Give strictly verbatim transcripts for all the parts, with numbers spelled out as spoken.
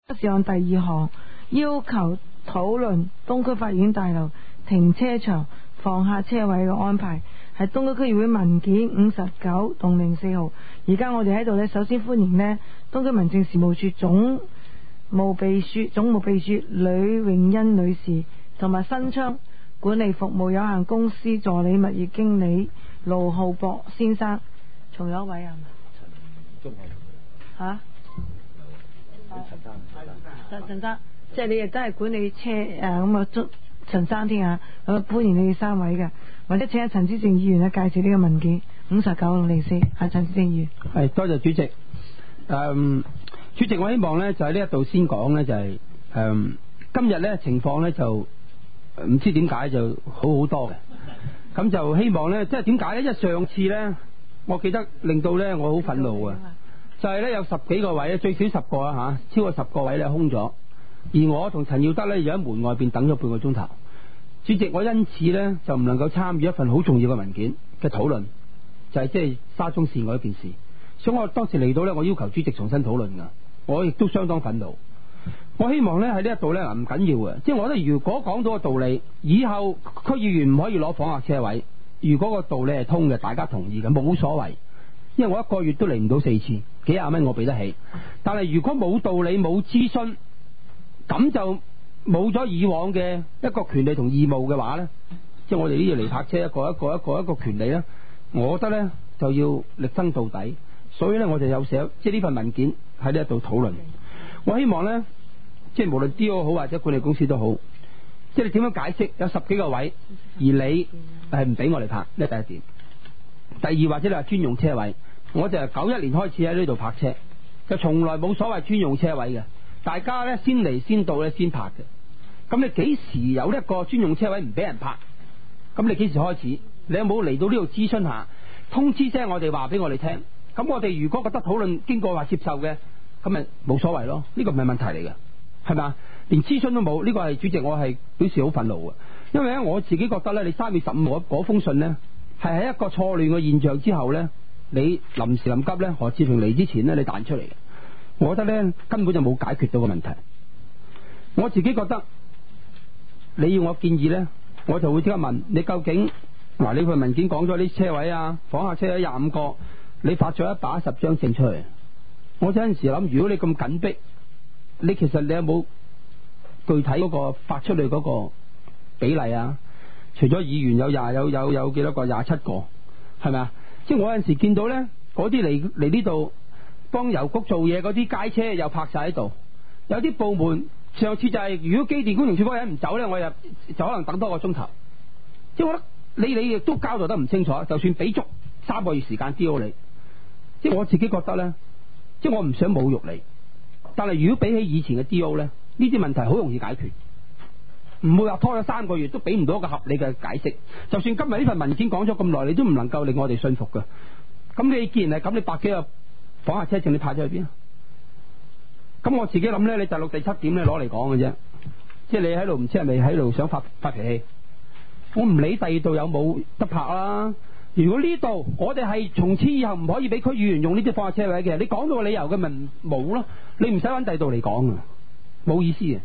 事項第二項，要求討論東區法院大樓停車場放下車位嘅安排，係東區區議會文件五十九動零四號。而家我哋喺度呢，首先歡迎呢東區民政事務處總務秘書總務秘書呂永欣女士，同埋新昌管理服務有限公司助理物業經理盧浩博先生。仲有一位啊？陳中吓？陳生，陳陳生，即係你亦都係管理車誒咁啊，祝陳生添啊，咁歡迎你哋三位嘅，或者請阿陳志正議員咧介紹呢個文件五十九零四。阿陳志正議員， 係多謝主席。誒、嗯，主席，我希望咧就喺呢一度先講咧，就係、是、誒、嗯、今日咧情況咧就唔知點解就好好多嘅，咁就希望咧即係點解咧？因為上次咧，我記得令到咧我好憤怒啊！就係咧有十幾個位，最少十個啊吓，超過十個位咧空咗。而我同陳耀德咧又喺門外邊等咗半個鐘頭。主席，我因此咧就唔能夠參與一份好重要嘅文件嘅討論，就係即係沙中線嗰一件事。所以我當時嚟到咧，我要求主席重新討論噶。我亦都相當憤怒。我希望咧喺呢一度咧唔緊要嘅，即係我覺得如果講到個道理，以後區議員唔可以攞訪客車位。如果個道理係通嘅，大家同意嘅，冇所謂。因為我一個月都嚟唔到四次，幾廿蚊我俾得起。但係如果冇道理冇諮詢，咁就冇咗以往嘅一個權利同義務嘅話呢，即係我哋呢度嚟泊車一個一個一個一個權利呢，我覺得呢就要力爭到底。所以呢，我就有寫即係呢份文件喺呢一度討論。我希望呢，即係無論 D O 好或者管理公司都好，即係你點樣解釋有十幾個位，而你係唔俾我哋泊，呢第一點。第二，或者你話專用車位，我就係九一年開始喺呢度泊車，就從來冇所謂專用車位嘅，大家咧先嚟先到咧先泊嘅。咁你幾時有一個專用車位唔俾人泊？咁你幾時開始？你有冇嚟到呢度諮詢下，通知聲我哋話俾我哋聽？咁我哋如果覺得討論經過話接受嘅，咁咪冇所謂咯。呢個唔係問題嚟嘅，係咪？連諮詢都冇，呢個係主席，我係表示好憤怒嘅。因為咧我自己覺得咧，你三月十五號嗰封信咧，係喺一個錯亂嘅現象之後呢，你臨時臨急呢，何志平嚟之前呢，你彈出嚟嘅，我覺得呢根本就冇解決到個問題。我自己覺得你要我建議呢，我就會即刻問你究竟嗱，你份文件講咗啲車位啊，訪客車位廿五個，你發咗一百一十張證出嚟。我有陣時諗，如果你咁緊迫，你其實你有冇具體嗰個發出嚟嗰個比例啊？除咗議員有廿有有有幾多個？廿七個，係咪啊？即係我有陣時見到咧，嗰啲嚟嚟呢度幫郵局做嘢嗰啲街車又泊晒喺度，有啲部門上次就係、是、如果機電工程署嗰人唔走咧，我又就可能等多個鐘頭。即係我覺得你你亦都交代得唔清楚，就算俾足三個月時間 D O 你，即係我自己覺得咧，即係我唔想侮辱你，但係如果比起以前嘅 D O 咧，呢啲問題好容易解決。唔會話拖咗三個月都俾唔到一個合理嘅解釋，就算今日呢份文件講咗咁耐，你都唔能夠令我哋信服㗎。咁你既然係咁，你百幾個訪客車證你派咗去邊啊？咁我自己諗呢，你第六第七點咧攞嚟講嘅啫，即係你喺度唔知係咪喺度想發發脾氣？我唔理第二度有冇得拍啦。如果呢度我哋係從此以後唔可以俾區議員用呢啲訪客車位嘅，你講到個理由嘅咪冇咯？你唔使揾第二度嚟講啊，冇意思嘅。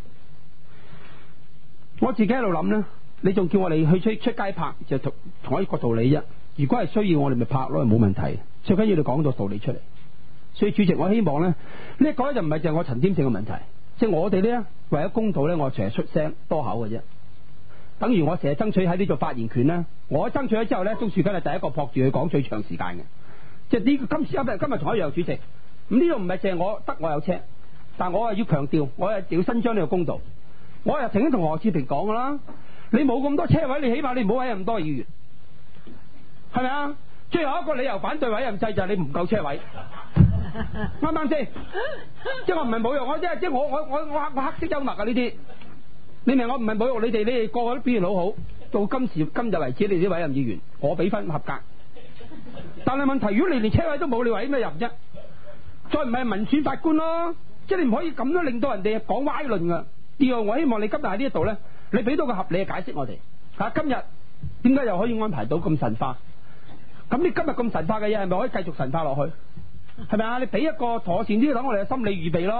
我自己喺度諗呢，你仲叫我哋去出出街拍，就同同一個道理啫。如果係需要我哋咪拍咯，冇問題。最緊要你講到道理出嚟。所以主席，我希望呢，呢一個就唔係淨係我陳添正嘅問題，即係我哋呢，為咗公道呢，我成日出聲多口嘅啫。等於我成日爭取喺呢度發言權呢，我爭取咗之後呢，鍾樹根係第一個撲住去講最長時間嘅。即係呢個今次今日今日同一樣，主席。咁呢度唔係淨係我得我有車，但我係要強調，我係要伸張呢個公道。我又曾經同何志平講噶啦，你冇咁多車位，你起碼你唔好委任咁多議員，係咪啊？最後一個理由反對委任制就係你唔夠車位，啱唔啱先？即係我唔係侮辱我，即係即係我我我我我黑色幽默啊呢啲，你明我唔係侮辱你哋，你哋個個都表現好好，到今時今日為止，你哋啲委任議員我俾分合格。但係問題，如果你連車位都冇，你為咩任啫？再唔係民選法官咯，即係你唔可以咁樣令到人哋講歪論噶。第二，我希望你今日喺呢一度咧，你俾到個合理嘅解釋我哋吓。今日點解又可以安排到咁神化？咁你今日咁神化嘅嘢係咪可以繼續神化落去？係咪啊？你俾一個妥善啲，等我哋嘅心理預備咯。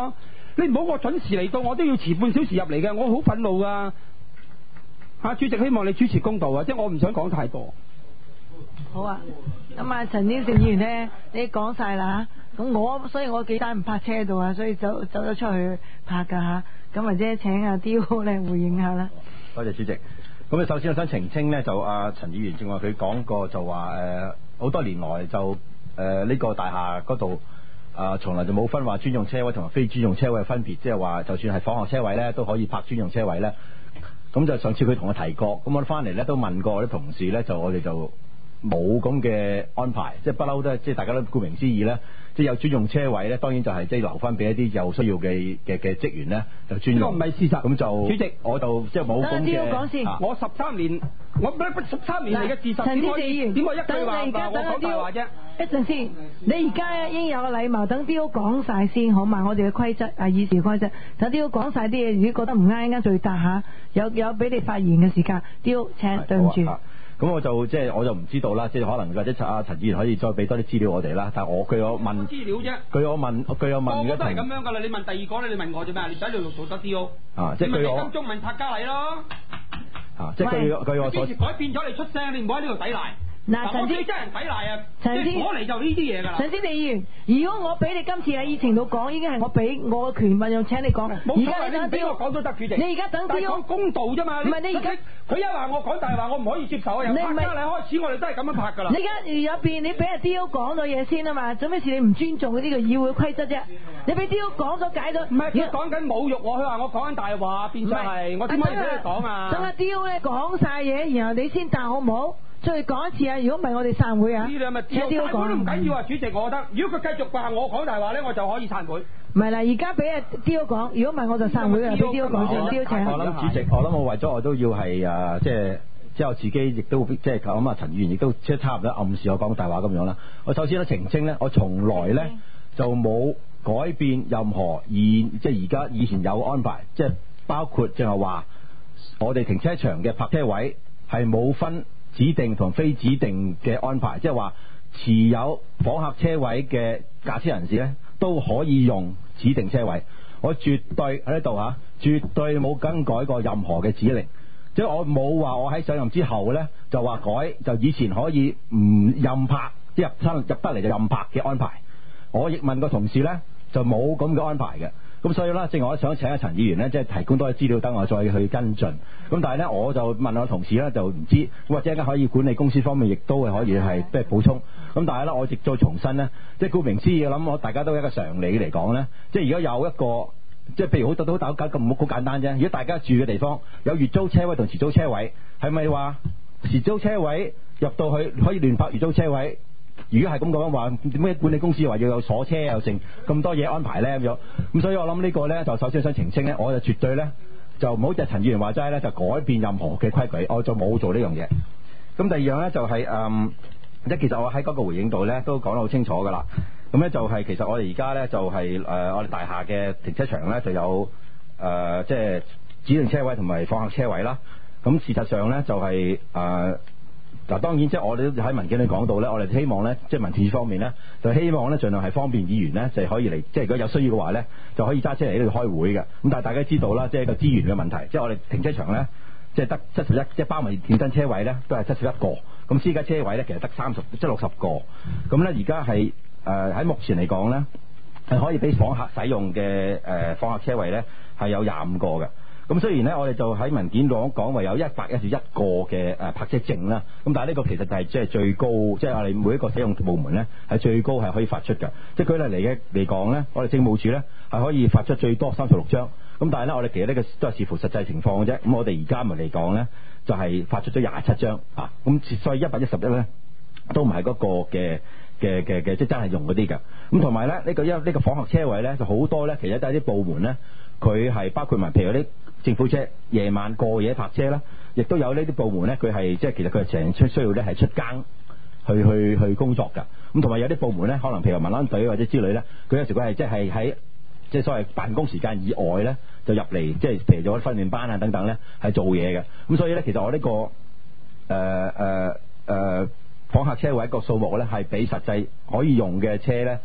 你唔好我準時嚟到，我都要遲半小時入嚟嘅，我好憤怒噶。吓，主席希望你主持公道啊，即係我唔想講太多。 好啊，咁啊陳英成議員呢，你講晒啦，咁我所以我幾單唔泊車度啊，所以走走咗出去泊噶吓，咁或者請阿刁咧回應下啦。 多謝主席。咁啊，首先我想澄清呢，就阿陳議員正話佢講過就話誒，好多年來就誒呢、呃這個大廈嗰度啊，從來就冇分話專用車位同埋非專用車位嘅分別，即係話就算係放學車位咧，都可以泊專用車位咧。咁就上次佢同我提過，咁我翻嚟咧都問過我啲同事咧，就我哋就冇咁嘅安排，即係不嬲都係即係大家都顧名思義咧，即係有專用車位咧，當然就係即係留翻俾一啲有需要嘅嘅嘅職員咧就專用。 呢個唔係事實。 咁就主席， 我就即係冇咁嘅。 講先， 我十三年，我十三年嚟嘅事實， 陳點可以點可以一句話話我講大話啫？ 一陣先，你而家應有個禮貌，等刁講晒先好嘛？我哋嘅規則啊，議事規則，等刁講晒啲嘢，如果覺得唔啱，啱再答下，有有俾你發言嘅時間，刁請對唔住。 咁我就即係我就唔知道啦，即係可能或者阿陳議員可以再俾多啲資料我哋啦。但係我據我問資料啫， 據我問據我問嘅個個都係咁樣噶啦。你問第二個咧，你問我做咩？你使你做得刁啊？即係據我金鐘問塔加禮咯。 啊，即係據據我所幾時改變咗你出聲？你唔好喺呢度抵賴。 嗱，陳先真人抵賴啊！ 陳先我嚟就呢啲嘢㗎啦。 陳先議員，如果我俾你今次喺議程度講，已經係我俾我嘅權運用請你講。而家你等俾我講都得，主席。 你而家等刁講公道啫嘛。 唔係你而家佢一話我講大話，我唔可以接受啊！由塔加禮開始，我哋都係咁樣拍㗎啦。 你而家入邊你俾阿刁講咗嘢先啊嘛，做咩事你唔尊重呢個議會規則啫？你俾刁講咗解咗。 唔係佢講緊侮辱我，佢話我講緊大話，變相係我點可以俾佢講啊？ 等阿刁咧講晒嘢，然後你先答好唔好？再講一次啊！如果唔係我哋散會啊！ 呢兩咪刁講都唔緊要啊，主席，我覺得如果佢繼續話我講大話咧，我就可以散會。 唔係啦，而家俾阿刁講，如果唔係我就散會啊！俾刁講先，刁請。 我諗主席，我諗我為咗我都要係誒，即係即係我自己亦都即係咁啊！陳議員亦都即係差唔多暗示我講大話咁樣啦。我首先咧澄清咧，我從來咧就冇改變任何而即係而家以前有安排，即係包括淨係話我哋停車場嘅泊車位係冇分指定同非指定嘅安排，即係話持有訪客車位嘅駕車人士咧都可以用指定車位。我絕對喺呢度吓，絕對冇更改過任何嘅指令，即係我冇話我喺上任之後咧就話改，就以前可以唔任泊，即係入親入得嚟就任泊嘅安排。我亦問個同事咧就冇咁嘅安排嘅。咁所以咧，正我想請阿陳議員咧，即係提供多啲資料，等我再去跟進。咁但係咧，我就問我同事咧，就唔知，或者可以管理公司方面亦都係可以係即係補充。咁但係咧，我亦再重申咧，即係顧名思義，我諗我大家都一個常理嚟講咧，即係如果有一個，即係譬如好多都好搞咁好簡單啫。如果大家住嘅地方有月租車位同時租車位，係咪話時租車位入到去可以亂泊月租車位？如果係咁講話，點解管理公司話要有鎖車又成咁多嘢安排咧咁樣？咁所以我諗呢個咧就首先想澄清咧，我就絕對咧就唔好似陳議員話齋咧，就改變任何嘅規矩，我就冇做呢樣嘢。咁第二樣咧就係、是、誒，即、嗯、其實我喺嗰個回應度咧都講得好清楚噶啦。咁咧就係其實我哋而家咧就係、是、誒、呃、我哋大廈嘅停車場咧就有誒即係指定車位同埋訪客車位啦。咁事實上咧就係、是、誒。呃嗱，當然即係我哋都喺文件裏講到咧，我哋希望咧，即係民政方面咧，就希望咧，盡量係方便議員咧，就係可以嚟，即係如果有需要嘅話咧，就可以揸車嚟呢度開會嘅。咁但係大家知道啦，即係個資源嘅問題，即係我哋停車場咧，即係得七十一，即係包埋健身車位咧，都係七十一個。咁私家車位咧，其實得三十，即係六十個。咁咧而家係誒喺目前嚟講咧，係可以俾訪客使用嘅誒訪客車位咧，係有廿五個嘅。咁雖然咧，我哋就喺文件講講話有一百一十一個嘅誒泊車證啦，咁但係呢個其實就係即係最高，即係我哋每一個使用部門咧係最高係可以發出嘅。即係舉例嚟嘅嚟講咧，我哋政務處咧係可以發出最多三十六張，咁但係咧我哋其實呢個都係視乎實際情況嘅啫。咁我哋而家咪嚟講咧，就係發出咗廿七張啊，咁所以一百一十一咧都唔係嗰個嘅嘅嘅嘅，即係真係用嗰啲㗎。咁同埋咧呢個因為呢個訪客車位咧就好多咧，其實都係啲部門咧佢係包括埋譬如啲政府車夜晚過夜泊車啦，亦都有呢啲部門咧，佢係即係其實佢係成日出需要咧係出更去去去工作㗎。咁同埋有啲部門咧，可能譬如民安隊或者之類咧，佢有時佢係即係喺即係所謂辦公時間以外咧，就入嚟即係譬如咗訓練班啊等等咧，係做嘢嘅。咁所以咧，其實我呢、這個誒誒誒訪客車位個數目咧，係比實際可以用嘅車咧，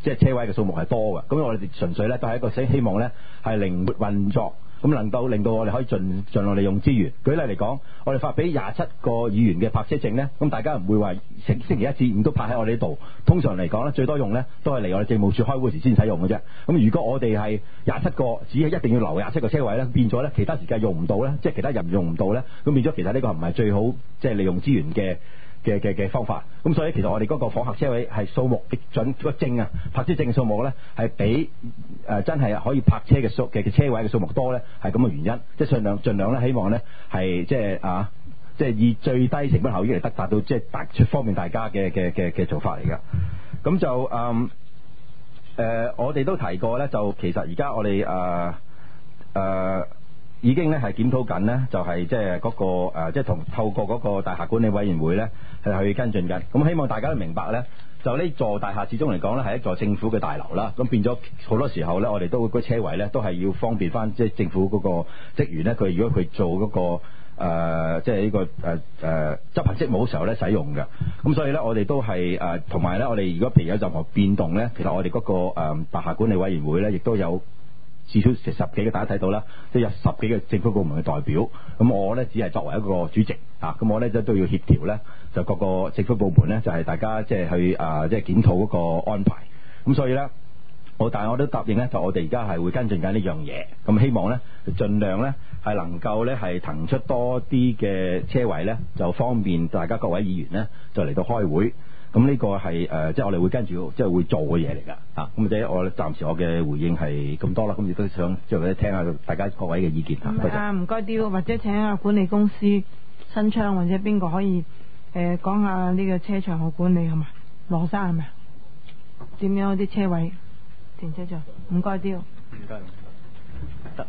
即係車位嘅數目係多嘅。咁我哋純粹咧都係一個希希望咧係靈活運作。咁能夠令到我哋可以盡盡量利用資源。舉例嚟講，我哋發俾廿七個議員嘅泊車證呢，咁大家唔會話星星期一至五都泊喺我哋呢度。通常嚟講呢，最多用呢都係嚟我哋政務處開會時先使用嘅啫。咁如果我哋係廿七個，只係一定要留廿七個車位呢，變咗呢其他時間用唔到呢，即係其他人用唔到呢，咁變咗其實呢個唔係最好即係利用資源嘅嘅嘅嘅方法。咁所以其實我哋嗰個訪客車位係數目嘅準個證啊，泊車證嘅數目咧係比誒、呃、真係可以泊車嘅數嘅嘅車位嘅數目多咧，係咁嘅原因。即係盡量盡量咧，希望咧係即係啊，即係以最低成本效益嚟得達到即係大方便大家嘅嘅嘅嘅做法嚟㗎。咁就嗯誒、呃，我哋都提過咧，就其實而家我哋誒誒。呃呃已經咧係檢討緊呢，就係即係嗰個誒，即係同透過嗰個大廈管理委員會咧係去跟進緊。咁希望大家都明白咧，就呢座大廈始終嚟講咧係一座政府嘅大樓啦。咁變咗好多時候咧，我哋都嗰車位咧都係要方便翻，即係政府嗰個職員咧，佢如果佢做嗰個誒，即係呢個誒誒執行職務嘅時候咧使用嘅。咁所以咧，我哋都係誒同埋咧，我哋如果譬如有任何變動咧，其實我哋嗰個誒大廈管理委員會咧，亦都有。至少十幾個大家睇到啦，即係有十幾個政府部門嘅代表。咁我呢，只係作為一個主席啊，咁我呢，都都要協調呢，就各個政府部門呢，就係、是、大家即係去啊，即係檢討嗰個安排。咁所以呢，我但係我都答應呢，就我哋而家係會跟進緊呢樣嘢。咁希望呢，盡量呢，係能夠呢，係騰出多啲嘅車位呢，就方便大家各位議員呢，就嚟到開會。咁呢個係誒、呃，即係我哋會跟住即係會做嘅嘢嚟㗎嚇。咁或者我暫時我嘅回應係咁多啦。咁亦都想即係聽下大家各位嘅意見嚇。 啊，唔該啲，或者請下管理公司新昌或者邊個可以誒、呃、講下呢個車場嘅管理係嘛？羅生係咪？點樣啲車位停車場？唔該啲。唔該。 得。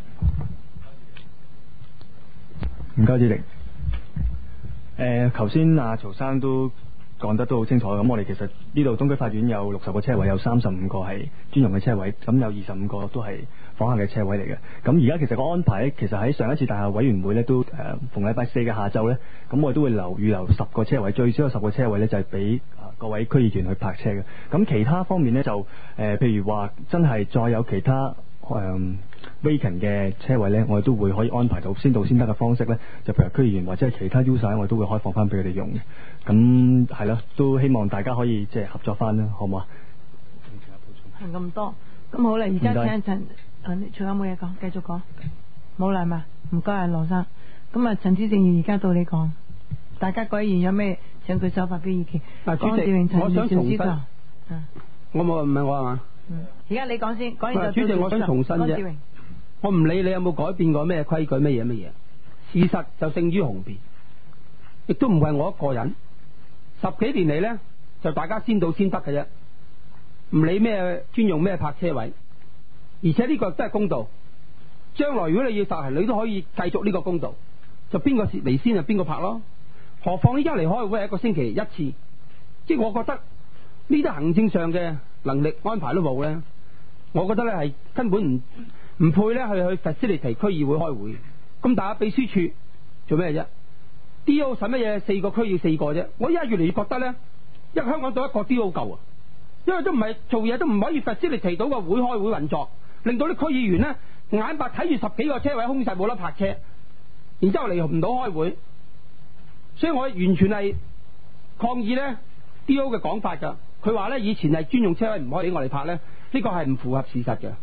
唔該，主席。誒，頭先阿曹生都講得都好清楚。咁我哋其實呢度東區法院有六十個車位，有三十五個係專用嘅車位，咁有二十五個都係訪客嘅車位嚟嘅。咁而家其實個安排咧，其實喺上一次大廈委員會咧都誒、呃、逢禮拜四嘅下晝咧，咁我哋都會留預留十個車位，最少有十個車位咧就係俾各位區議員去泊車嘅。咁其他方面咧就誒、呃，譬如話真係再有其他誒 vacant 嘅車位咧，我哋都會可以安排到先到先得嘅方式咧，就譬如區議員或者係其他 user，我哋都會開放翻俾佢哋用嘅。咁係咯，都希望大家可以即係合作翻啦，好唔好啊？ 係咁多，咁好啦，而家請陳，誒，你仲有冇嘢講？繼續講，冇啦嘛？唔該啊，羅生。咁啊，陳子正而家到你講，大家各位議員有咩請舉手發表意見？ 嗱，主席，我想重申， 嗯， 我冇唔係我係嘛？ 嗯，而家你講先，講完就主席，我想重申啫。我唔理你有冇改變過咩規矩，乜嘢乜嘢，事實就勝於雄辯，亦都唔係我一個人。十幾年嚟呢，就大家先到先得嘅啫，唔理咩專用咩泊車位，而且呢個都係公道。將來如果你要實行，你都可以繼續呢個公道，就邊個嚟先就邊個泊咯。何況依家嚟開會係一個星期一次，即係我覺得呢啲行政上嘅能力安排都冇呢。我覺得呢係根本唔唔配呢去去 facilitate 區議會開會。咁大家秘書處做咩啫？D O 使乜嘢？四個區要四個啫。我依家越嚟越覺得咧，因為香港到一個 D O 夠啊，因為都唔係做嘢都唔可以 facilitate 到個會開會運作，令到啲區議員咧眼白睇住十幾個車位空晒冇得泊車，然之後嚟唔到開會，所以我完全係抗議咧 D O 嘅講法噶。佢話咧以前係專用車位唔可以俾我哋泊咧，呢個係唔符合事實嘅。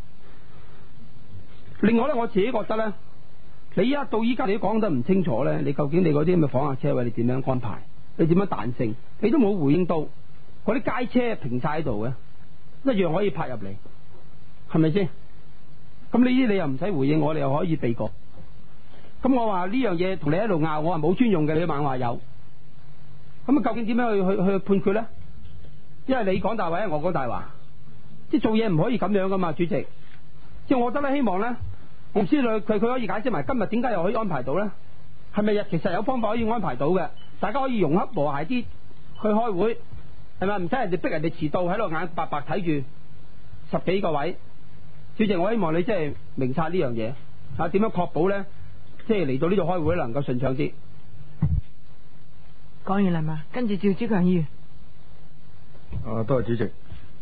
另外咧，我自己覺得咧。你依家到依家你都講得唔清楚咧，你究竟你嗰啲咁嘅訪客車位你點樣安排？你點樣彈性？你都冇回應到嗰啲街車停晒喺度嘅，一樣可以泊入嚟，係咪先？咁呢啲你又唔使回應我，你又可以避過。咁我話呢樣嘢同你喺度拗，我話冇專用嘅，你猛話有。咁啊，究竟點樣去去去判決咧？因為你講大話，我講大話，即係做嘢唔可以咁樣噶嘛，主席。即係我覺得咧，希望咧。我唔知佢佢佢可以解釋埋今日點解又可以安排到咧？係咪日其實有方法可以安排到嘅？大家可以融洽和諧啲去開會，係咪？唔使人哋逼人哋遲到喺度眼白白睇住十幾個位。主席，我希望你即係明察呢樣嘢嚇，點樣確保咧？即係嚟到呢度開會能夠順暢啲。 講完啦嘛，跟住趙志強議員。 啊，多謝主席。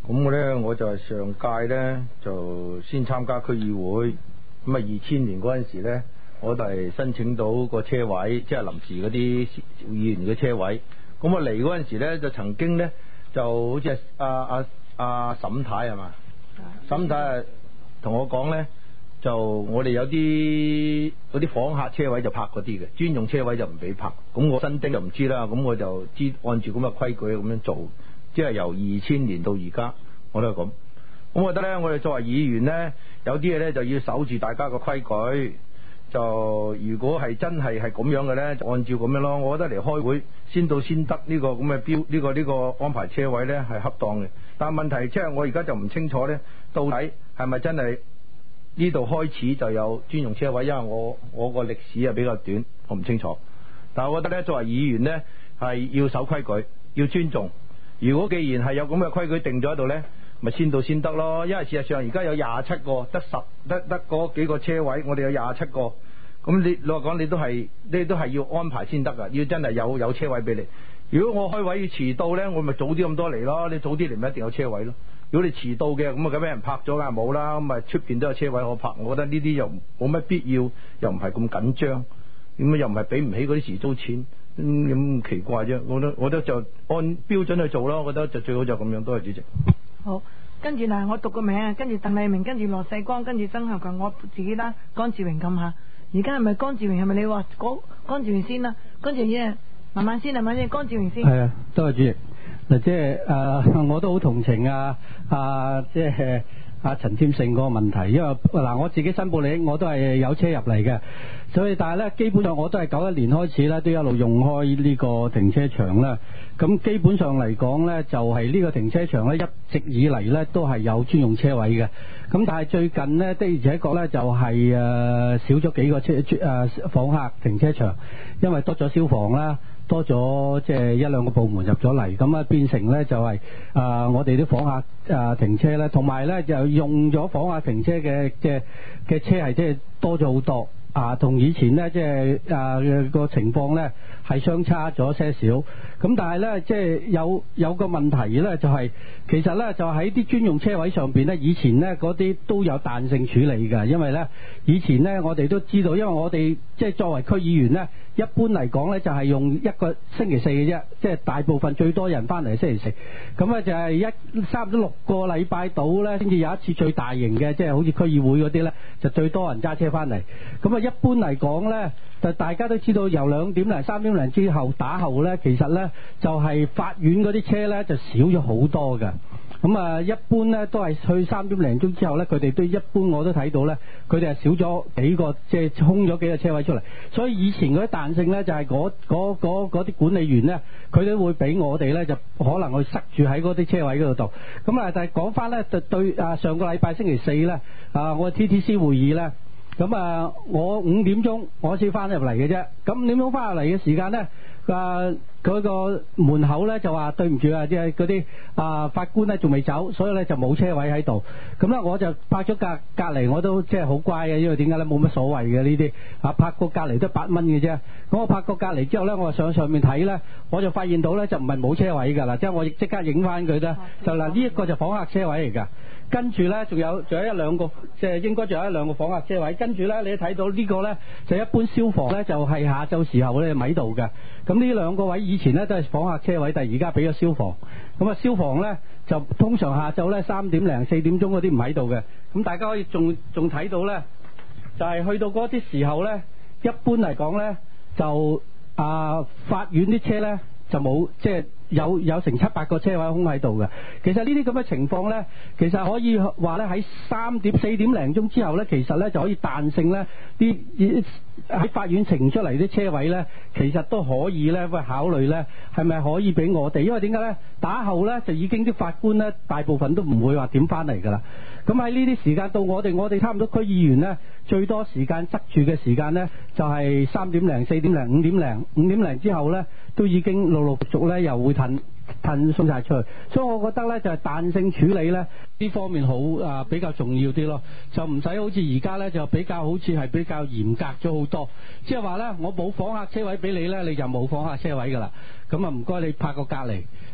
咁我咧我就係上屆咧就先參加區議會，咁啊二千年嗰陣時咧，我就係申請到個車位，即係臨時嗰啲議員嘅車位。咁我嚟嗰陣時咧，就曾經咧就好似阿阿阿沈太係嘛，沈太啊同我講咧，就我哋有啲嗰啲訪客車位就泊嗰啲嘅，專用車位就唔俾泊。咁我新丁就唔知啦，咁我就知按住咁嘅規矩咁樣做。即係由二千年到而家，我都係咁。咁我覺得咧，我哋作為議員咧，有啲嘢咧就要守住大家嘅規矩。就如果係真係係咁樣嘅咧，就按照咁樣咯。我覺得嚟開會先到先得呢個咁嘅標，呢個呢個安排車位咧係恰當嘅。但係問題即係我而家就唔清楚咧，到底係咪真係呢度開始就有專用車位？因為我我個歷史啊比較短，我唔清楚。但係我覺得咧，作為議員咧係要守規矩，要尊重。如果既然係有咁嘅規矩定咗喺度呢，咪先到先得咯。因為事實上而家有廿七個，得十得得嗰幾個車位，我哋有廿七個。咁你老實講，你都係你都係要安排先得噶，要真係有有車位俾你。如果我開位要遲到呢，我咪早啲咁多嚟咯。你早啲嚟咪一定有車位咯。如果你遲到嘅，咁啊咁俾人泊咗梗係冇啦。咁咪出邊都有車位可泊。我覺得呢啲又冇乜必要，又唔係咁緊張，咁又唔係俾唔起嗰啲時租錢。咁、嗯、奇怪啫，我都我都就按標準去做咯，我覺得就最好就咁樣。多謝主席。 好，跟住嗱，我讀個名啊，跟住鄧麗明，跟住羅世光，跟住曾孝強，我自己啦，江志榮咁吓。而家係咪江志榮？係咪你話講江志榮先啦？江志榮慢慢先，慢慢先，江志榮先。 係啊，多謝主席。嗱，即係誒，我都好同情啊啊，即係阿陳添勝嗰個問題，因為嗱，我自己申報你，我都係有車入嚟嘅。所以但係咧，基本上我都係九一年開始咧，都一路用開呢個停車場啦。咁基本上嚟講咧，就係呢個停車場咧，一直以嚟咧都係有專用車位嘅。咁但係最近呢，的而且確咧就係誒少咗幾個車誒訪客停車場，因為多咗消防啦，多咗即係一兩個部門入咗嚟，咁啊變成咧就係誒我哋啲訪客誒停車咧，同埋咧就用咗訪客停車嘅即係嘅車係即係多咗好多。啊，同以前呢，即係誒個情況呢係相差咗些少。咁但係呢，即係有有個問題呢，就係其實呢，就喺啲專用車位上邊呢，以前呢嗰啲都有彈性處理㗎。因為呢，以前呢，我哋都知道，因為我哋即係作為區議員呢，一般嚟講呢，就係用一個星期四嘅啫，即係大部分最多人翻嚟星期四。咁啊就係一差唔多六個禮拜到呢，先至有一次最大型嘅，即係好似區議會嗰啲呢，就最多人揸車翻嚟。咁啊一般嚟講呢，就大家都知道由兩點零、三點零之後打後呢，其實呢就係法院嗰啲車呢就少咗好多㗎。咁啊，一般呢都係去三點零鐘之後呢，佢哋都一般我都睇到呢，佢哋係少咗幾個，即係空咗幾個車位出嚟。所以以前嗰啲彈性呢，就係嗰嗰嗰嗰啲管理員呢，佢都會俾我哋呢，就可能去塞住喺嗰啲車位嗰度。咁啊，但係講翻呢，就對啊上個禮拜星期四呢，啊我 T T C 會議呢。咁啊，我五點鐘我先翻入嚟嘅啫。咁五點鐘翻入嚟嘅時間呢，啊嗰個門口呢就話對唔住啊，即係嗰啲啊法官呢仲未走，所以呢就冇車位喺度。咁呢我就泊咗隔隔離，我都即係好乖嘅，因為點解呢？冇乜所謂嘅呢啲啊，泊個隔離都八蚊嘅啫。咁我泊個隔離之後呢，我上上面睇呢，我就發現到呢就唔係冇車位㗎啦，即係我亦即刻影翻佢啦。就嗱呢一個就訪客車位嚟㗎。跟住呢，仲有仲有一兩個，即係應該仲有一兩個訪客車位。跟住呢，你睇到呢個呢，就一般消防呢，就係下晝時候呢咪度嘅。咁呢兩個位以前呢都係訪客車位，但係而家俾咗消防。咁啊消防呢，就通常下晝呢三點零四點鐘嗰啲唔喺度嘅。咁大家可以仲仲睇到呢，就係去到嗰啲時候呢，一般嚟講呢，就啊法院啲車呢，就冇即係。有有成七八個車位空喺度嘅。其實呢啲咁嘅情況呢，其實可以話呢喺三點四點零鐘之後呢，其實呢就可以彈性呢啲喺法院呈出嚟啲車位呢，其實都可以呢去考慮呢係咪可以俾我哋？因為點解呢？打後呢就已經啲法官呢大部分都唔會話點翻嚟㗎啦。咁喺呢啲時間到我哋，我哋差唔多區議員呢，最多時間執住嘅時間呢，就係三點零、四點零、五點零、五點零之後呢，都已經陸陸續續呢又會騰騰送晒出去。所以我覺得呢，就係彈性處理呢呢方面好啊比較重要啲咯，就唔使好似而家呢，就比較好似係比較嚴格咗好多。即係話呢，我冇訪客車位俾你呢，你就冇訪客車位㗎啦。咁啊唔該你泊個隔離。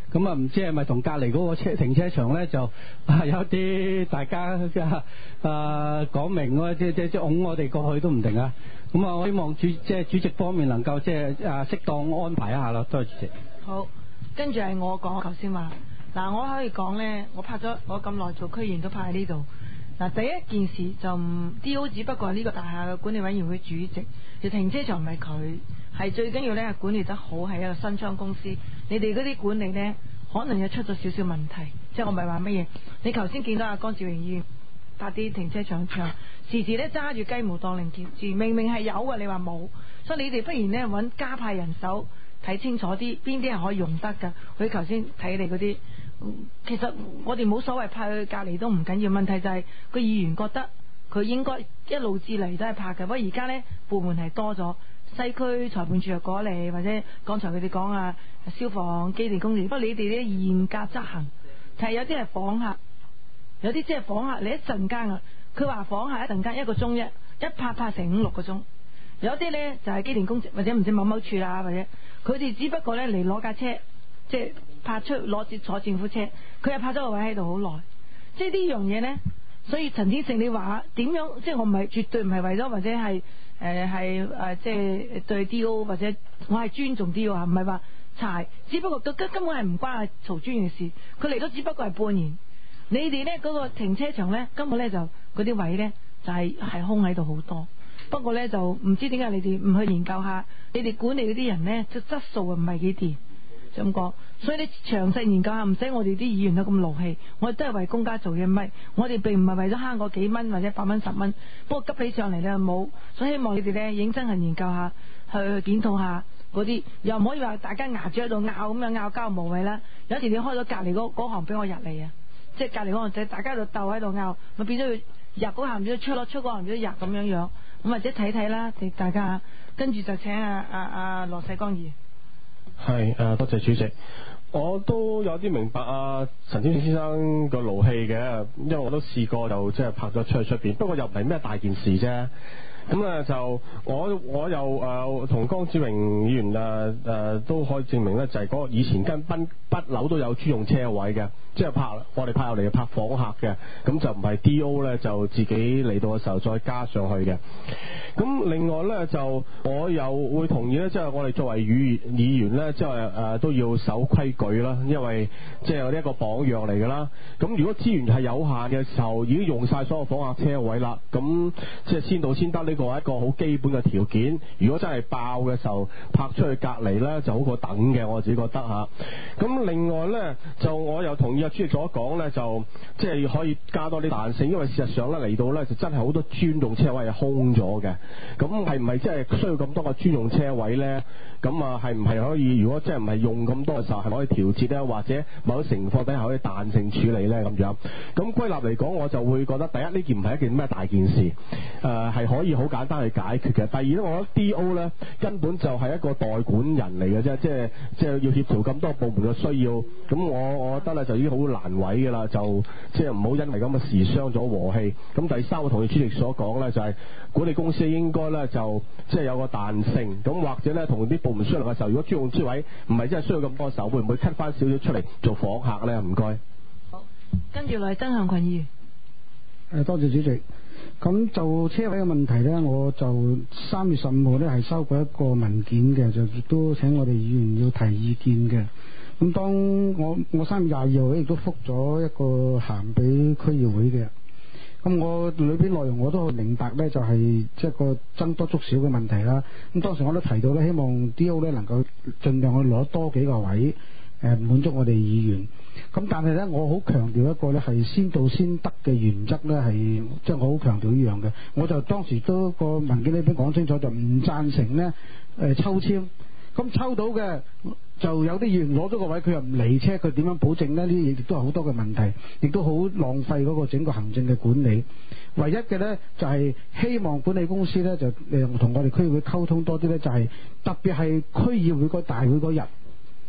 咁啊唔知係咪同隔離嗰個車停車場咧就啊有啲大家嘅啊講明喎，即即即擁我哋過去都唔定啊。咁啊，我希望主即係主席方面能夠即係啊適當安排一下咯。多謝主席。好， 跟住係我講頭先話嗱，我可以講咧，我拍咗我咁耐做區議員都拍喺呢度。嗱，第一件事就唔 D O 只不過係呢個大廈嘅管理委員會主席，條停車場唔係佢，係最緊要咧管理得好，係一個新昌公司。你哋嗰啲管理咧，可能又出咗少少問題，即係我唔係話乜嘢。你頭先見到阿江志榮議員拍啲停車場場，時時咧揸住雞毛當令箭，明明係有嘅，你話冇，所以你哋不如咧揾加派人手睇清楚啲，邊啲係可以用得㗎。佢頭先睇你嗰啲。其實我哋冇所謂派去隔離都唔緊要，問題就係個議員覺得佢應該一路至嚟都係拍嘅。不過而家呢部門係多咗，西區裁判處又過嚟，或者剛才佢哋講啊消防機電工程，不過你哋咧嚴格執行，係有啲係訪客，有啲即係訪客你一陣間啊，佢話訪客一陣間一個鐘一一拍拍成五六個鐘，有啲呢就係機電工程或者唔知某某處啦，或者佢哋只不過呢嚟攞架車。即係拍出攞住坐政府車，佢又拍咗個位喺度好耐，即係呢樣嘢呢。所以陳天勝你話點樣？即係我唔係絕對唔係為咗或者係誒係誒即係對 D O 或者我係尊重 D O 啊，唔係話柴，只不過根根本係唔關阿曹專員嘅事，佢嚟咗只不過係半年。你哋呢嗰、嗰個停車場呢，根本呢就嗰啲位呢，就係、係、係空喺度好多。不過呢，就唔知點解你哋唔去研究下，你哋管理嗰啲人呢，即質素啊唔係幾掂。咁講，所以你詳細研究下，唔使我哋啲議員都咁勞氣，我哋都係為公家做嘢，唔係我哋並唔係為咗慳嗰幾蚊或者百蚊十蚊，不過急起上嚟咧冇，所以希望你哋咧認真係研究下，去檢討下嗰啲，又唔可以話大家牙住喺度拗咁樣拗交無謂啦。有時你開咗隔離嗰嗰行俾我入嚟啊，即係隔離嗰行仔大家喺度鬥喺度拗，咪變咗佢入嗰行變咗出咯，出嗰行變咗入咁樣樣，咁或者睇睇啦，大家跟住就請阿阿阿羅世光議員。 係誒，多謝主席。我都有啲明白阿陳天勝先生個勞氣嘅，因為我都試過就即係拍咗出去出邊，不過又唔係咩大件事啫。咁咧就我我又誒同江志榮議員誒誒都可以證明咧，就係嗰個以前跟賓不樓都有專用車位嘅，即係拍我哋拍入嚟拍訪客嘅，咁就唔係 D O 咧就自己嚟到嘅時候再加上去嘅。咁另外咧就我又會同意咧，即係我哋作為議議員咧，即係誒都要守規矩啦，因為即係呢一個榜樣嚟㗎啦。咁如果資源係有限嘅時候，已經用晒所有訪客車位啦，咁即係先到先得呢個係一個好基本嘅條件。如果真係爆嘅時候，拍出去隔離咧就好過等嘅，我自己覺得嚇。咁另外咧就我又同意阿主席所講咧，就即係可以加多啲彈性，因為事實上咧嚟到咧就真係好多專用車位係空咗嘅。咁係唔係即係需要咁多個專用車位咧？咁啊係唔係可以？如果真係唔係用咁多嘅時候，係咪可以調節咧？或者某啲情況底下可以彈性處理咧？咁樣咁歸納嚟講，我就會覺得第一呢件唔係一件咩大件事，誒、呃、係可以好簡單去解決嘅。第二咧，我覺得 D O 咧根本就係一個代管人嚟嘅啫，即係即係要協調咁多部門嘅需要。咁我我覺得咧就已經好難為㗎啦，就即係唔好因為咁嘅事傷咗和氣。咁第三，我同意主席所講咧，就係、是、管理公司應該咧就即係有個彈性，咁或者咧同啲部門商量嘅時候，如果專用車位唔係真係需要咁多時候，會唔會 cut 翻少少出嚟做訪客咧？唔該。 好，跟住嚟曾向群議員。 誒，多謝主席。咁就車位嘅問題咧，我就三月十五號咧係收過一個文件嘅，就亦都請我哋議員要提意見嘅。咁當我我三月廿二號咧亦都覆咗一個函俾區議會嘅。咁我裏邊內容我都好明白咧，就係即係個僧多粥少嘅問題啦。咁當時我都提到咧，希望 D O 咧能夠盡量去攞多幾個位，誒滿足我哋議員。咁但係咧，我好強調一個咧係先到先得嘅原則咧，係即係我好強調呢樣嘅。我就當時都個文件裏邊講清楚，就唔贊成咧誒抽籤。咁抽到嘅就有啲議員攞咗個位，佢又唔嚟車，佢點樣保證呢？呢啲亦都係好多嘅問題，亦都好浪費嗰個整個行政嘅管理。唯一嘅呢，就係、是、希望管理公司呢，就誒同我哋區議會溝通多啲呢，就係、是、特別係區議會個大會嗰日，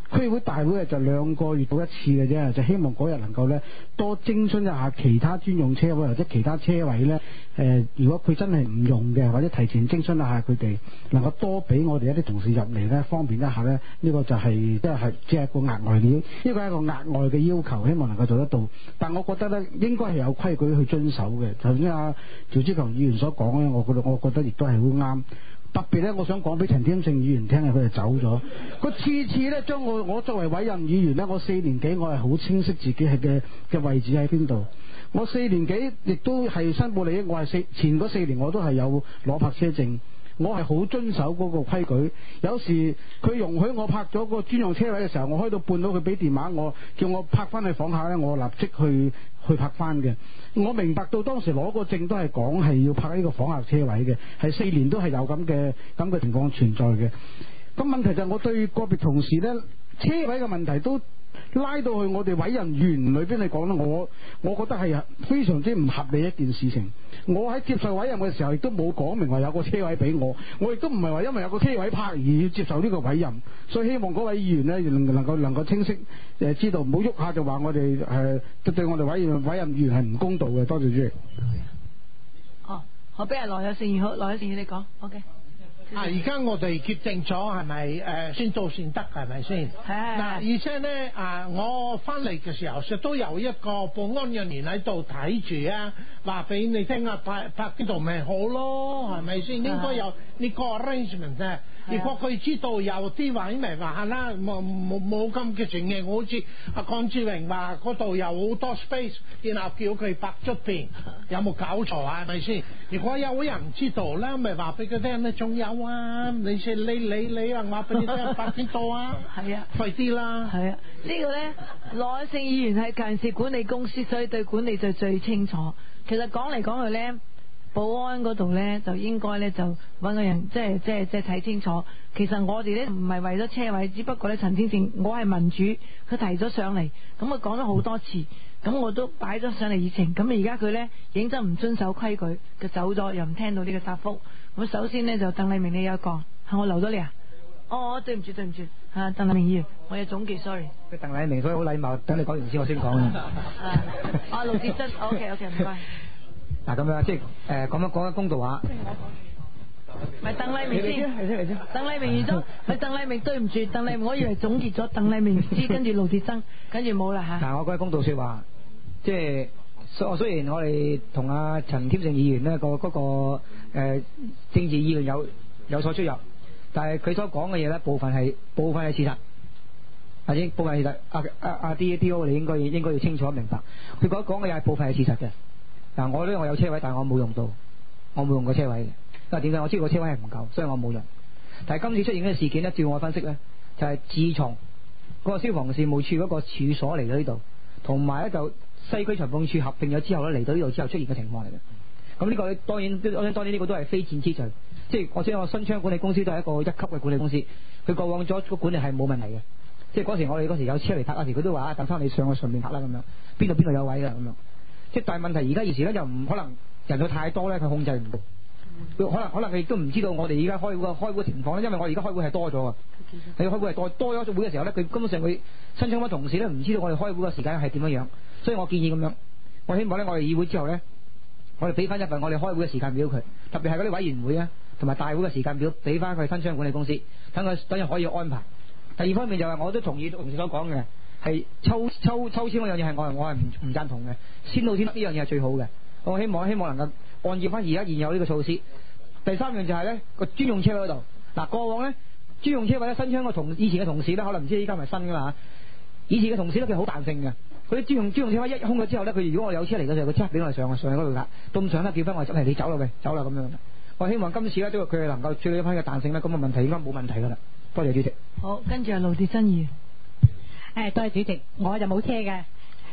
區會大會就兩個月到一次嘅啫，就希望嗰日能夠咧多徵詢一下其他專用車位或者其他車位咧。誒、呃，如果佢真係唔用嘅，或者提前徵詢一下佢哋，能夠多俾我哋一啲同事入嚟咧，方便一下咧。呢、這個就係即係即係一個額外嘅，呢個係一個額外嘅要求，希望能夠做得到。但我覺得咧，應該係有規矩去遵守嘅。頭先阿趙志強議員所講咧，我覺得我覺得亦都係好啱。特別咧，我想講俾陳添勝議員聽嘅，佢就走咗。佢次次咧將我我作為委任議員咧，我四年幾我係好清晰自己係嘅嘅位置喺邊度。我四年幾亦都係申報利益，我係四前嗰四年我都係有攞泊車證。我係好遵守嗰個規矩，有時佢容許我泊咗個專用車位嘅時候，我開到半路佢俾電話我，叫我泊翻去房下咧，我立即去去泊翻嘅。我明白到當時攞個證都係講係要泊呢個房客車位嘅，係四年都係有咁嘅咁嘅情況存在嘅。咁問題就係我對個別同事咧車位嘅問題都拉到去我哋委任員裏邊嚟講咧，我我覺得係非常之唔合理一件事情。我喺接受委任嘅時候，亦都冇講明話有個車位俾我，我亦都唔係話因為有個車位泊而要接受呢個委任，所以希望嗰位議員呢能能夠能夠清晰誒知道，唔好喐下就話我哋誒對我哋委任委任議員係唔公道嘅。多謝主席。 哦，好，俾人羅有善，好，羅有善你講 ，OK。 啊！而家我哋決定咗係咪誒先做先得係咪先？係嗱，而且咧啊，我翻嚟嘅時候，亦都有一個保安人員喺度睇住啊，話俾你聽啊，拍拍呢度咪好咯，係咪先？應該有呢個 arrangement 啫。如果佢知道有啲位咪話啦，冇冇冇咁嘅情形，好似阿鄺志榮話嗰度有好多 space，然後叫佢拍出邊，有冇搞錯啊？係咪先？如果有人知道咧，咪話俾佢聽咧，仲有啊，你先你你你啊，話俾你聽拍邊度啊？係啊，快啲啦！係啊， 這個、呢個咧，羅勝議員係近視管理公司，所以對管理就最清楚。其實講嚟講去咧。保安嗰度呢，就應該呢，就揾個人即係即係即係睇清楚。其實我哋呢，唔係為咗車位，只不過呢，陳天正我係民主，佢提咗上嚟，咁佢講咗好多次，咁我都擺咗上嚟議程。咁而家佢呢，認真唔遵守規矩，佢走咗又唔聽到呢個答覆。咁首先呢，就鄧麗明你有講，係我留咗你啊？哦，對唔住對唔住，啊鄧麗明議員，我有總結 sorry。 佢鄧麗明所以好禮貌，等你講完先我先講啊。 啊盧志珍 OK OK 唔該。 嗱咁樣，即係誒咁樣講緊公道話。 咪鄧麗明先，嚟先嚟先。鄧麗明完咗，咪鄧麗明對唔住，鄧麗明我以為總結咗，鄧麗明知跟住盧志珍，跟住冇啦嚇。 嗱，我講公道説話，即係雖雖然我哋同阿陳添勝議員呢個嗰個誒政治議論有有所出入，但係佢所講嘅嘢咧，部分係部分係事實，或者部分係事實。阿阿阿 D D O 你應該應該要清楚明白，佢講講嘅嘢係部分係事實嘅。嗱，我呢我有車位，但係我冇用到，我冇用過車位嘅。因為點解？我知道個車位係唔夠，所以我冇用。但係今次出現嘅事件咧，照我分析咧，就係、是、自從嗰個消防事務處嗰個處所嚟到呢度，同埋咧就西區裁判處合併咗之後咧嚟到呢度之後出現嘅情況嚟嘅。咁呢個當然當然呢個都係非戰之罪，即係我知我新昌管理公司都係一個一級嘅管理公司，佢過往咗個管理係冇問題嘅。即係嗰時我哋嗰時有車嚟泊嗰時，佢都話啊，等翻你上去上面泊啦咁樣，邊度邊度有位啦咁樣。即係但係問題，而家現時咧就唔可能人數太多咧，佢控制唔到。佢可能可能佢亦都唔知道我哋而家開會開會嘅情況咧，因為我而家開會係多咗啊。你開會係多多咗會嘅時候咧，佢根本上佢新昌嘅同事咧唔知道我哋開會嘅時間係點樣樣，所以我建議咁樣，我希望咧我哋議會之後咧，我哋俾翻一份我哋開會嘅時間表佢，特別係嗰啲委員會啊同埋大會嘅時間表俾翻佢新昌管理公司，等佢等佢可以安排。第二方面就係、是、我都同意同事所講嘅。係抽抽抽籤嗰樣嘢係我係我係唔唔贊同嘅，先到先得呢樣嘢係最好嘅。我希望希望能夠按照翻而家現有呢個措施。第三樣就係咧個專用車位嗰度，嗱過往咧專用車位咧新昌個同以前嘅同事咧可能唔知依家係咪新噶嘛，以前嘅同事咧佢好彈性嘅，佢啲專用專用車位一空咗之後咧，佢如果我有車嚟嘅時候，佢即刻俾我哋上去上去嗰度㗎，到咁上咧叫翻我走嚟，你走啦喂，走啦咁樣。我希望今次咧都佢哋能夠處理翻嘅彈性咧，咁嘅問題應該冇問題㗎啦。多謝主席。 好，跟住係盧志珍議員。 誒，多謝主席，我就冇車嘅。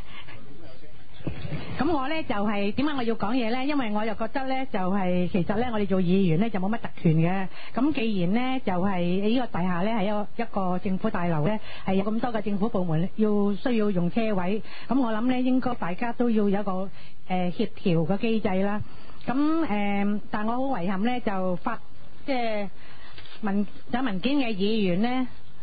咁我咧就係點解我要講嘢咧？因為我又覺得咧就係、是、其實咧我哋做議員咧就冇乜特權嘅。咁既然咧就係呢個大廈咧係一個一個政府大樓咧，係有咁多嘅政府部門要需要用車位，咁我諗咧應該大家都要有一個誒、呃、協調嘅機制啦。咁誒、呃，但我好遺憾咧就發即係文有文件嘅議員咧。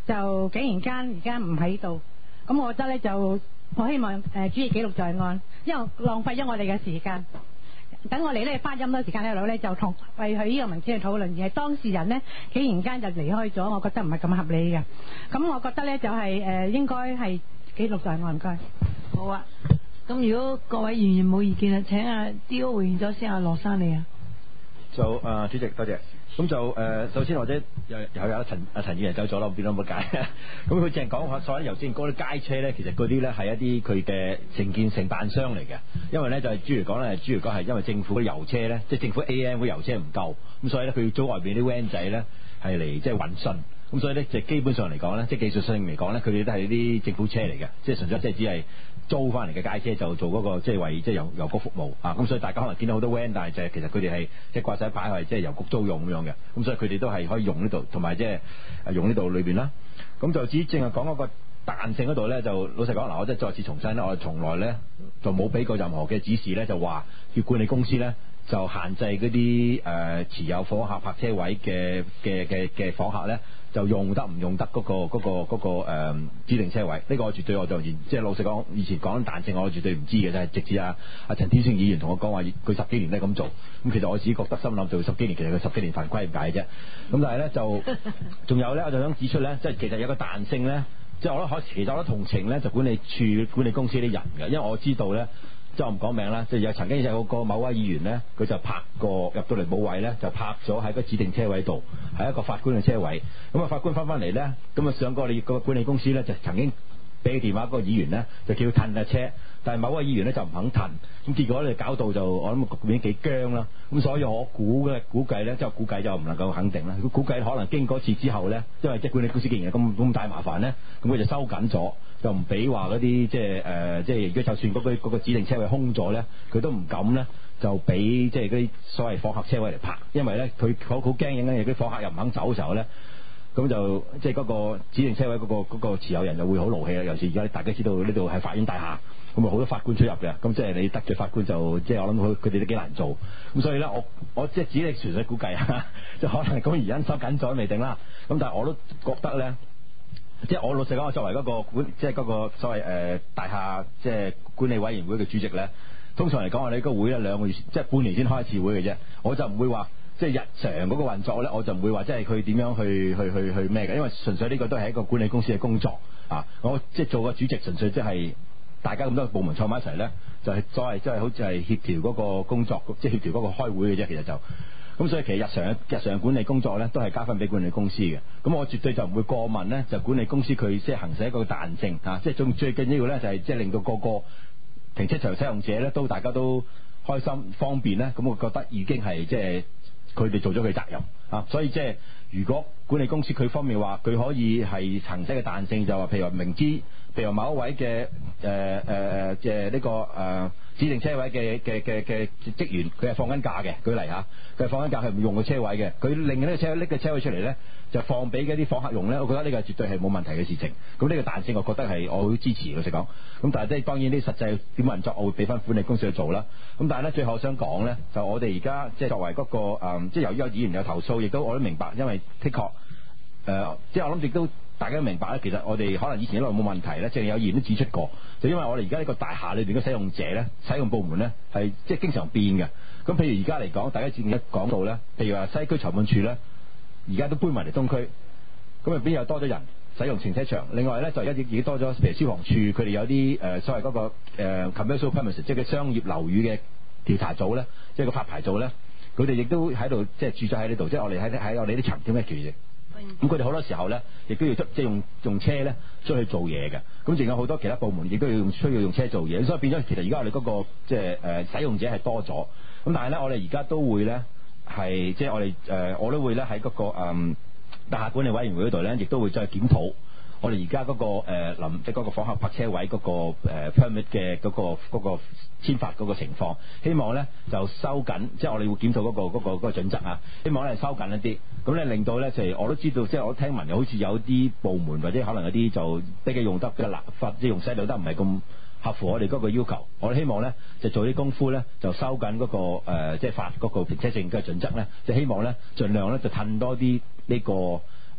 就竟然間而家唔喺度，咁我覺得咧就我希望誒主席記錄在案，因為浪費咗我哋嘅時間。等我哋咧花咗咁多時間喺度咧，就同為佢呢個文件去討論，而係當事人呢，竟然間就離開咗，我覺得唔係咁合理嘅。咁我覺得咧就係、是、誒、呃、應該係記錄在案，唔該。 好啊，咁如果各位議員冇意見啊，請阿 D.O. 回應咗先，阿羅生你啊。 就誒、呃、主席多謝。咁就誒、呃，首先或者又又有陳阿陳議員走咗啦，唔知點解冇解。咁佢淨係講所謂油尖嗰啲街車咧，其實嗰啲咧係一啲佢嘅承建承辦商嚟嘅。因為咧就係主要講咧，主要講係因為政府嗰啲油車咧，即係政府 A M 嗰啲油車唔夠，咁所以咧佢要租外邊啲 van 仔咧係嚟即係運信。咁所以咧就基本上嚟講咧，即係技術性嚟講咧，佢哋都係啲政府車嚟嘅，即係純粹即係只係租翻嚟嘅街車就做嗰、那個即係為即係郵郵局服務啊。咁所以大家可能見到好多 van，但係就係其實佢哋係即係掛晒牌係即係郵局租用咁樣嘅。咁所以佢哋都係可以用呢度，同埋即係用呢度裏邊啦。咁就至於正係講嗰個彈性嗰度咧，就老實講嗱，我即係再次重申咧，我哋從來咧就冇俾過任何嘅指示咧，就話叫管理公司咧就限制嗰啲誒持有訪客泊車位嘅嘅嘅嘅訪客咧，就用得唔用得嗰、嗰個嗰、嗰個嗰、嗰個誒、呃、指定車位。呢、呢個我絕對我就即係老實講，以前講彈性我絕對唔知嘅，就係直至阿阿陳天星議員同我講話，佢十幾年都係咁做。咁其實我自己覺得心諗做十幾年，其實佢十幾年犯規咁解啫。咁但係咧就仲有咧，我就想指出咧，即係其實有個彈性咧，即係我覺得可其實我覺得同情咧，就管理處管理公司啲人嘅，因為我知道咧。即係我唔講名啦，即係有曾經有個某位議員咧，佢就泊過入到嚟冇位咧，就泊咗喺個指定車位度，係一個法官嘅車位。咁啊，法官翻翻嚟咧，咁啊上過你個管理公司咧，就曾經俾電話嗰個議員咧，就叫佢褪下車，但係某位議員咧就唔肯褪，咁結果咧搞到就我諗局面幾僵啦。咁所以我估嘅估計咧，即係估計就唔能夠肯定啦。估計可能經嗰次之後咧，因為即係管理公司既然係咁咁大麻煩咧，咁佢就收緊咗。就唔俾話嗰啲即係誒，即係如果就算嗰、嗰個嗰個指定車位空咗咧，佢都唔敢咧就俾即係嗰啲所謂訪客車位嚟泊，因為咧佢好好驚影咧，啲訪客又唔肯走嘅時候咧，咁就即係嗰個指定車位嗰、嗰個嗰個持有人就會好勞氣啦。尤其而家大家知道呢度係法院大廈，咁啊好多法官出入嘅，咁即係你得罪法官就即係我諗佢佢哋都幾難做。咁所以咧，我我即係只係純粹估計啊，即係可能咁而因收緊咗未定啦。咁但係我都覺得咧。即係我老實講，我作為嗰個管，即係嗰個所謂誒、呃、大廈即係管理委員會嘅主席咧，通常嚟講，我哋個會咧兩個月，即係半年先開一次會嘅啫。我就唔會話即係日常嗰個運作咧，我就唔會話即係佢點樣去去去去咩嘅，因為純粹呢個都係一個管理公司嘅工作啊。我即係做個主席，純粹即係大家咁多部門坐埋一齊咧，就係、是、所謂即係好似係協調嗰個工作，即係協調嗰個開會嘅啫。其實就。咁所以其實日常日常管理工作咧，都係交翻俾管理公司嘅。咁我絕對就唔會過問咧，就管理公司佢即係行使一個彈性啊，即係仲最緊要咧就係即係令到個個停車場使用者咧都大家都開心方便咧。咁我覺得已經係即係佢哋做咗佢責任啊。所以即係如果管理公司佢方面話佢可以係行使嘅彈性，就話譬如話明知譬如話某一位嘅誒誒誒即係呢個誒。呃指定車位嘅嘅嘅嘅職員，佢係放緊假嘅，舉例嚇，佢係放緊假，佢唔用個車位嘅，佢另呢個車拎個車位出嚟咧，就放俾嗰啲訪客用咧，我覺得呢個絕對係冇問題嘅事情。咁呢個彈性，我覺得係我好支持，老實講。咁但係即係當然啲實際點運作，我會俾翻管理公司去做啦。咁但係咧，最後我想講咧，就我哋而家即係作為嗰、那個、嗯、即係由於有議員有投訴，亦都我都明白，因為的確誒、呃，即係我諗亦都。大家都明白咧，其實我哋可能以前一路冇問題咧，即係有議員都指出過，就因為我哋而家呢個大廈裏邊嘅使用者咧、使用部門咧係即係經常變嘅。咁譬如而家嚟講，大家之前一講到咧，譬如話西區裁判處咧，而家都搬埋嚟東區，咁入邊又多咗人使用停車場。另外咧就而家已經多咗，譬如消防處佢哋有啲誒、呃、所謂嗰、那個誒、呃、commercial premises，即係商業樓宇嘅調查組咧，即係個發牌組咧，佢哋亦都喺度即係住咗喺呢度，即係我哋喺喺我哋啲層點嘅其實。咁佢哋好多時候咧，亦都要即係用用車咧出去做嘢嘅。咁仲有好多其他部門亦都要用需要用車做嘢，所以變咗其實而家我哋嗰、那個即係誒使用者係多咗。咁但係咧，我哋而家都會咧係即係我哋誒、呃、我都會咧喺嗰個誒、嗯、大廈管理委員會嗰度咧，亦都會再檢討我哋而家嗰個誒臨即係嗰個訪客泊車位嗰、那個誒、呃、permit 嘅嗰、那個嗰、那個簽發嗰個情況，希望咧就收緊，即係我哋會檢討嗰、那個嗰、那個嗰、那個準則啊，希望咧收緊一啲，咁咧令到咧就係我都知道，即係我聽聞又好似有啲部門或者可能有啲就比較用得比較立法，即係用細路得唔係咁合乎我哋嗰個要求。我哋希望咧就做啲功夫咧，就收緊嗰、那個誒、呃、即係發嗰個停車證嘅準則咧，就希望咧盡量咧就褪多啲呢、這個。誒、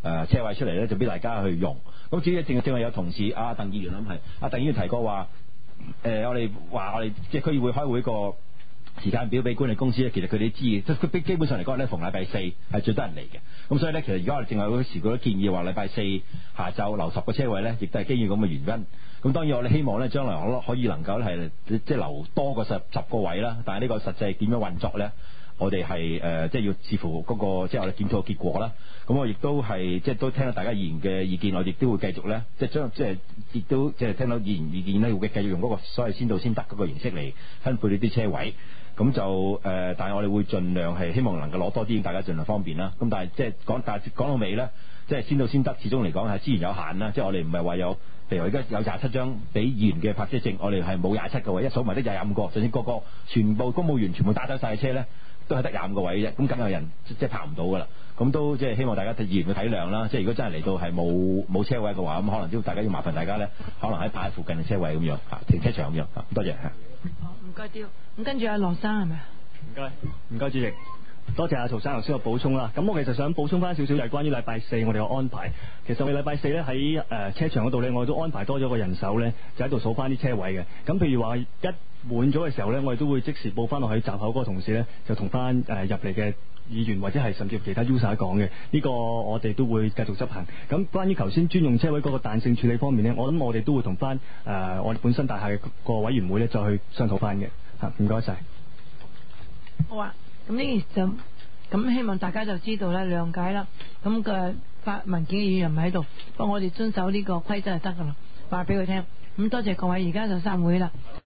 誒車位出嚟咧，就俾大家去用。咁至於正正係有同事阿鄧議員諗係阿鄧議員提過話，誒、呃、我哋話我哋即係區議會開會個時間表俾管理公司咧，其實佢哋知嘅，即係佢基本上嚟講咧，逢禮拜四係最多人嚟嘅。咁所以咧，其實而家我哋正係嗰時嗰啲建議話，禮拜四下晝留十個車位咧，亦都係基於咁嘅原因。咁當然我哋希望咧，將來可可以能夠係即係留多個十十個位啦。但係呢個實際點樣運作咧，我哋係誒即係要視乎嗰、那個即係我哋檢討嘅結果啦。咁我亦都係即係都聽到大家議員嘅意見，我亦都會繼續咧，即係將即係亦都即係聽到議員意見咧，會繼續用嗰個所謂先到先得嗰個形式嚟分配呢啲車位。咁就誒、呃，但係我哋會盡量係希望能夠攞多啲，大家盡量方便啦。咁但係即係講，但係講到尾咧，即係先到先得，始終嚟講係資源有限啦。即係我哋唔係話有，譬如而家有廿七張俾議員嘅泊車證，我哋係冇廿七個位，一數埋得廿五個，就算個個全部公務員全部打走晒嘅車咧，都係得廿五個位啫。咁梗有人即係泊唔到噶啦。咁都即係希望大家議員嘅體諒啦。即係如果真係嚟到係冇冇車位嘅話，咁可能都大家要麻煩大家咧，可能喺泊喺附近嘅車位咁樣嚇，停車場咁樣嚇。多謝嚇。 好，唔該刁。咁跟住阿羅生係咪啊？ 唔該，唔該主席，多謝阿曹生頭先嘅補充啦。咁我其實想補充翻少少，就係關於禮拜四我哋嘅安排。其實我哋禮拜四咧喺誒車場嗰度咧，我哋都安排多咗個人手咧，就喺度數翻啲車位嘅。咁譬如話一滿咗嘅時候咧，我哋都會即時報翻落去閘口嗰個同事咧，就同翻誒入嚟嘅議員或者係甚至其他 user 講嘅。呢個我哋都會繼續執行。咁關於頭先專用車位嗰個彈性處理方面咧，我諗我哋都會同翻誒我哋本身大廈嘅個委員會咧再去商討翻嘅。嚇，唔該晒。 好啊，咁呢件就咁希望大家就知道啦，諒解啦。咁嘅發文件嘅議員唔喺度，不過我哋遵守呢個規則就得噶啦，話俾佢聽。咁多謝各位，而家就散會啦。